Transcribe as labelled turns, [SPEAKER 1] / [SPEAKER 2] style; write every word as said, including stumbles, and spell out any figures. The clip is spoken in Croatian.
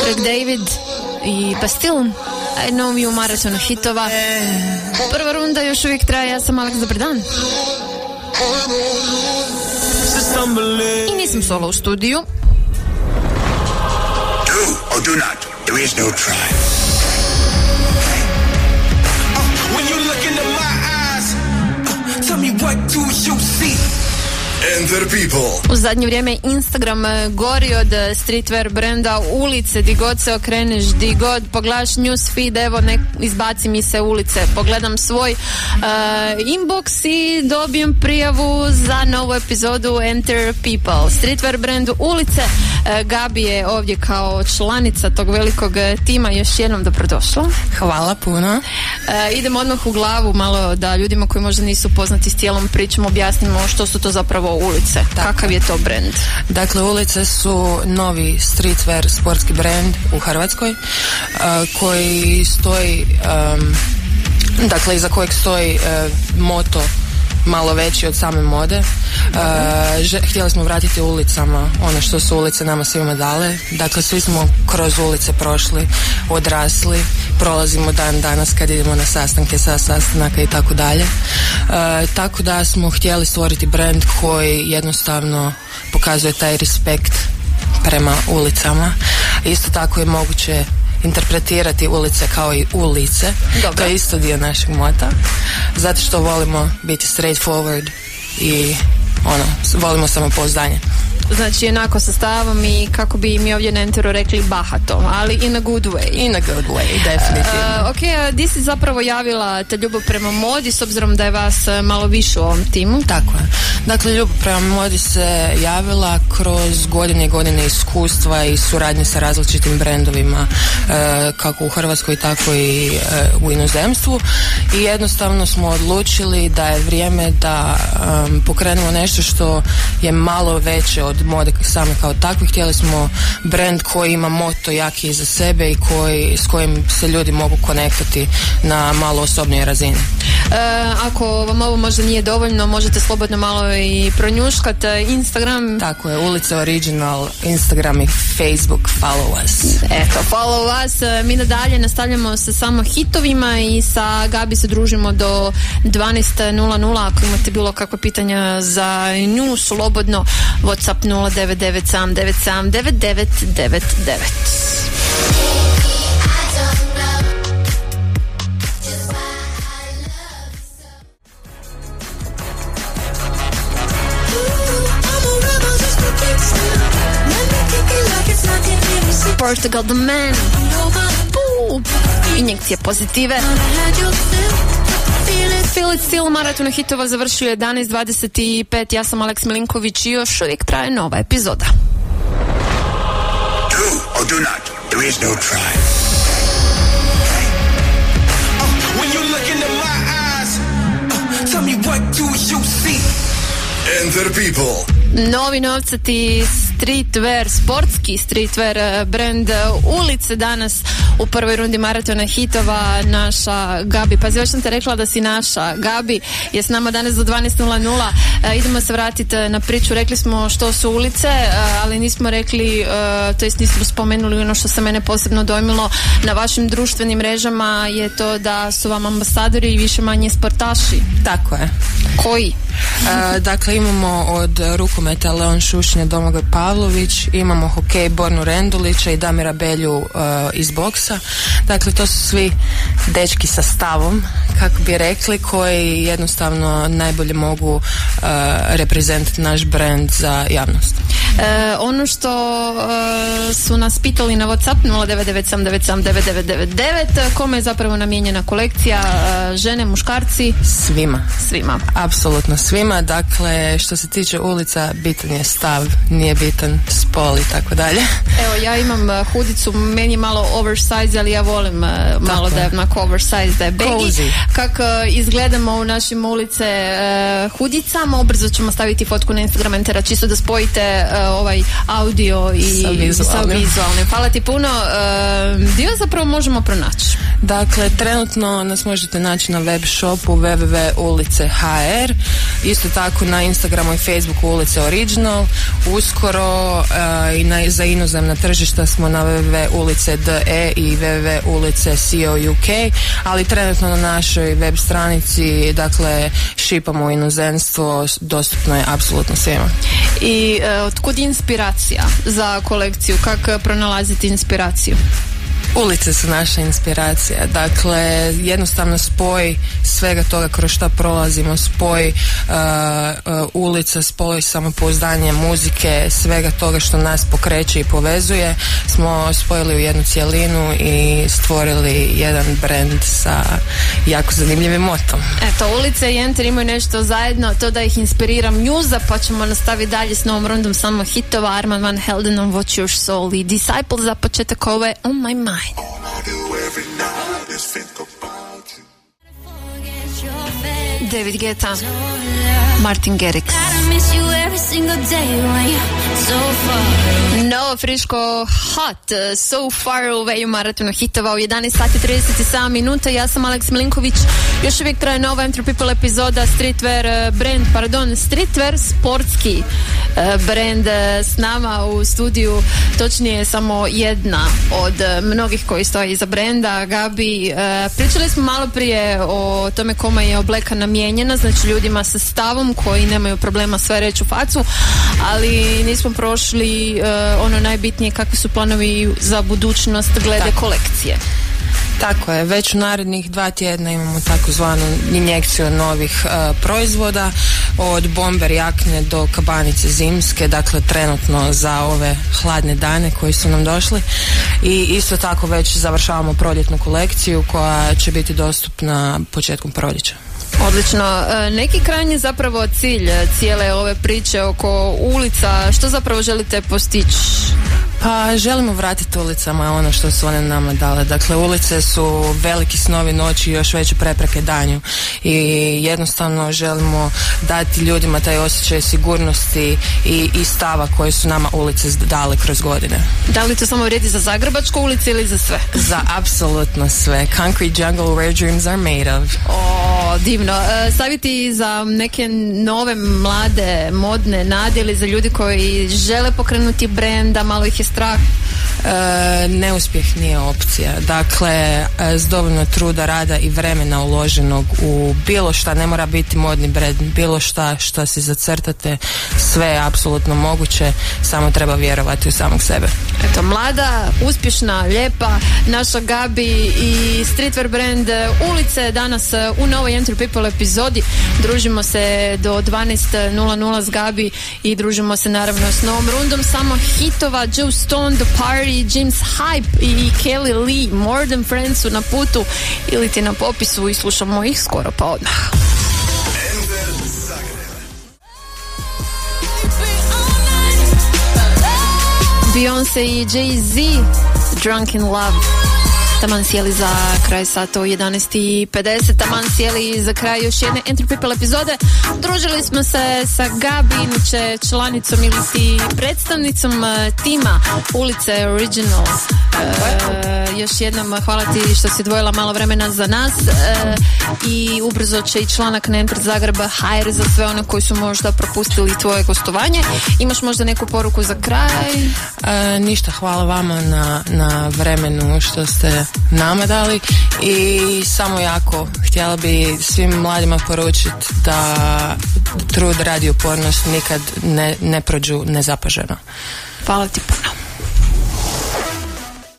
[SPEAKER 1] Craig David i Bastille, I know you, maraton hitova. Prva runda još uvijek traje, ja sam Alex, dobar dan. I nisam solo u studiju.
[SPEAKER 2] Do or do not, there is no try. Uh, when you look into my eyes, uh, tell me what do you see? Enter people.
[SPEAKER 1] U zadnje vrijeme Instagram gori od streetwear brenda, ulice, di god se okreneš, di god pogledaš news feed, evo nek, izbaci mi se ulice, pogledam svoj uh, inbox i dobijem prijavu za novu epizodu Enter People. Streetwear brand ulice, uh, Gabi je ovdje kao članica tog velikog tima, još jednom dobrodošla.
[SPEAKER 3] Hvala puno.
[SPEAKER 1] Uh, idemo odmah u glavu malo da ljudima koji možda nisu poznati s cijelom pričom objasnimo što su to zapravo ulice. Tako. Kakav je to brand?
[SPEAKER 3] Dakle, ulice su novi streetwear sportski brand u Hrvatskoj, uh, koji stoji, um, dakle, iza kojeg stoji uh, moto malo veći od same mode. Uh, že, htjeli smo vratiti ulicama ono što su ulice nama svima dale. Dakle, svi smo kroz ulice prošli, odrasli, prolazimo dan danas kad idemo na sastanke, sa sastanaka i tako dalje. Uh, tako da smo htjeli stvoriti brand koji jednostavno pokazuje taj respekt prema ulicama. Isto tako je moguće interpretirati ulice kao i ulice. Dobro. To je isto dio našeg mota, zato što volimo biti straightforward i ono, volimo samopouzdanje.
[SPEAKER 1] Znači jednako sa stavom i kako bi mi ovdje na Enteru rekli bahato, ali in a good way.
[SPEAKER 3] In a good way, definitivno.
[SPEAKER 1] Uh, ok, a di si zapravo javila ta ljubav prema modi s obzirom da je vas malo više u ovom timu?
[SPEAKER 3] Tako je. Dakle, ljubav prema modi se javila kroz godine i godine iskustva i suradnje sa različitim brendovima, uh, kako u Hrvatskoj tako i uh, u inozemstvu, i jednostavno smo odlučili da je vrijeme da um, pokrenemo nešto što je malo veće od mode same kao takve. Htjeli smo brand koji ima moto jaki iza sebe i koji, s kojim se ljudi mogu konektati na malo osobnijoj razini.
[SPEAKER 1] E, ako vam ovo možda nije dovoljno, možete slobodno malo i pronjuškati Instagram.
[SPEAKER 3] Tako je, Ulica Original, Instagram i Facebook, follow us.
[SPEAKER 1] Eto, follow us. Mi nadalje nastavljamo sa samo hitovima i sa Gabi se družimo do dvanaest nula nula. Ako imate bilo kakva pitanja za nju, slobodno WhatsApp nula devet devet sedam devet sedam devet devet devet devet. Portugal the Man. Puh. Injekcija pozitive. Feel it still, maraton hitova završio jedanaest dvadeset pet. Ja sam Alex Milinković i još uvijek traje nova epizoda.
[SPEAKER 2] Do or do not, there is no try. Uh, when you look into my eyes, uh, tell me what do you see? Enter people.
[SPEAKER 1] Novi novcati streetwear, sportski streetwear brand ulice danas u prvoj rundi maratona hitova. Naša Gabi, pazi, još sam te rekla da si naša. Gabi je s nama danas do dvanaest nula nula. E, idemo se vratiti na priču. Rekli smo što su ulice, ali nismo rekli, to jest nismo spomenuli ono što se mene posebno dojmilo na vašim društvenim mrežama, je to da su vam ambasadori i više manje sportaši.
[SPEAKER 3] Tako je.
[SPEAKER 1] Koji?
[SPEAKER 3] E, dakle, imamo od rukometa Leon Šušnja, Domagoj Pavlović, imamo hokej Bornu Rendulića i Damira Belju uh, iz boksa. Dakle, to su svi dečki sa stavom, kako bi rekli, koji jednostavno najbolje mogu uh, reprezentati naš brand za javnost.
[SPEAKER 1] E, ono što e, su nas pitali na WhatsApp nula devet devet sedam devet sedam devet devet devet devet, kome je zapravo namijenjena kolekcija, e, žene, muškarci?
[SPEAKER 3] Svima.
[SPEAKER 1] Svima.
[SPEAKER 3] Apsolutno svima. Dakle, što se tiče ulica, bitan je stav, nije bitan spol i tako dalje.
[SPEAKER 1] Evo, ja imam hudicu, meni je malo oversize, ali ja volim tako malo da je onako oversize, da je baggy. Kako izgledamo u našim ulice e, hudicama, ubrzo ćemo staviti fotku na Instagram Entera, čisto da spojite e, ovaj audio i
[SPEAKER 3] sa vizualnim.
[SPEAKER 1] vizualnim. Hvala ti puno. Uh, dio zapravo možemo pronaći?
[SPEAKER 3] Dakle, trenutno nas možete naći na web shopu w w w dot ulice dot h r, isto tako na Instagramu i Facebooku Ulice Original. Uskoro uh, i na, za inozemna tržišta smo na w w w dot ulice dot d e i w w w dot ulice co u k, ali trenutno na našoj web stranici, dakle, šipamo u inozemstvo, dostupno je apsolutno svima.
[SPEAKER 1] I uh, otkud inspiracija za kolekciju? Kako pronalaziti inspiraciju?
[SPEAKER 3] Ulice su naša inspiracija, dakle jednostavno spoj svega toga kroz šta prolazimo, spoj uh, uh, ulica, spoj samopouzdanja, muzike, svega toga što nas pokreće i povezuje smo spojili u jednu cjelinu i stvorili jedan brand sa jako zanimljivim motom.
[SPEAKER 1] Eto, Ulice i Enter imaju nešto zajedno, to da ih inspiriram njuza, pa ćemo nastaviti dalje s novom rundom samo hitova. Armand Van Heldenom, Watch Your Soul i Disciple za početak ove On My Mind.
[SPEAKER 2] All I do every night is think about you.
[SPEAKER 1] David Guetta, Martin Garrix. Novo friško hot, So Far Away u maratonu hitova u jedanaest sati trideset sedam minuta. Ja sam Aleks Milinković. Još uvijek traje nova Enter People epizoda Streetwear brand, pardon, Streetwear sportski brand s nama u studiju, točnije samo jedna od mnogih koji stoji iza brenda, Gabi. Pričali smo malo prije o tome kome je obleka namijenjena, znači ljudima sa stavom koji nemaju problema sve reći u facu, ali nismo prošli uh, ono najbitnije, kakvi su planovi za budućnost glede Tako. kolekcije.
[SPEAKER 3] Tako je, već u narednih dva tjedna imamo takozvanu injekciju novih uh, proizvoda, od bomber jakne do kabanice zimske, dakle trenutno za ove hladne dane koji su nam došli, i isto tako već završavamo proljetnu kolekciju koja će biti dostupna početkom proljeća.
[SPEAKER 1] Odlično. Neki krajnji zapravo cilj cijele ove priče oko ulica, što zapravo želite postići?
[SPEAKER 3] Pa želimo vratiti ulicama ono što su one nama dale. Dakle, ulice su veliki snovi noći i još veće prepreke danju, i jednostavno želimo dati ljudima taj osjećaj sigurnosti i, i stava koje su nama ulice dale kroz godine.
[SPEAKER 1] Da li to samo vrijedi za Zagrebačku ulicu ili za sve?
[SPEAKER 3] Za apsolutno sve. Concrete jungle where dreams are made of.
[SPEAKER 1] O, divno. E, savjeti za neke nove, mlade, modne nade ili za ljudi koji žele pokrenuti brenda, malo ih je strah?
[SPEAKER 3] E, neuspjeh nije opcija. Dakle, e, s dovoljno truda, rada i vremena uloženog u bilo šta, ne mora biti modni brand, bilo šta što si zacrtate, sve je apsolutno moguće, samo treba vjerovati u samog sebe.
[SPEAKER 1] Eto, mlada, uspješna, lijepa, naša Gabi i streetwear brand Ulice danas u novoj Enter People epizodi. Družimo se do dvanaest nula nula s Gabi i družimo se naravno s novom rundom samo hitova. Joe Stone, The Party, James Hype i Kelly Lee, More Than Friends su na putu ili ti na popisu i slušamo ih skoro pa odmah. Beyoncé i Jay-Z, Drunk in Love. Taman sjeli za kraj sata u jedanaest i pedeset, taman sjeli za kraj još jedne Enter People epizode. Družili smo se sa Gabi, inače članicom ili ti predstavnicom tima Ulice Original. E, još jednom hvala ti što si odvojila malo vremena za nas, e, i ubrzo će i članak na Enter Zagreba H R za sve one koji su možda propustili tvoje gostovanje. Imaš možda neku poruku za kraj?
[SPEAKER 3] E, ništa, hvala vama na, na vremenu što ste nama dali, i samo jako htjela bi svim mladima poručiti da trud, rad i upornost nikad ne, ne prođu nezapaženo.
[SPEAKER 1] Hvala ti.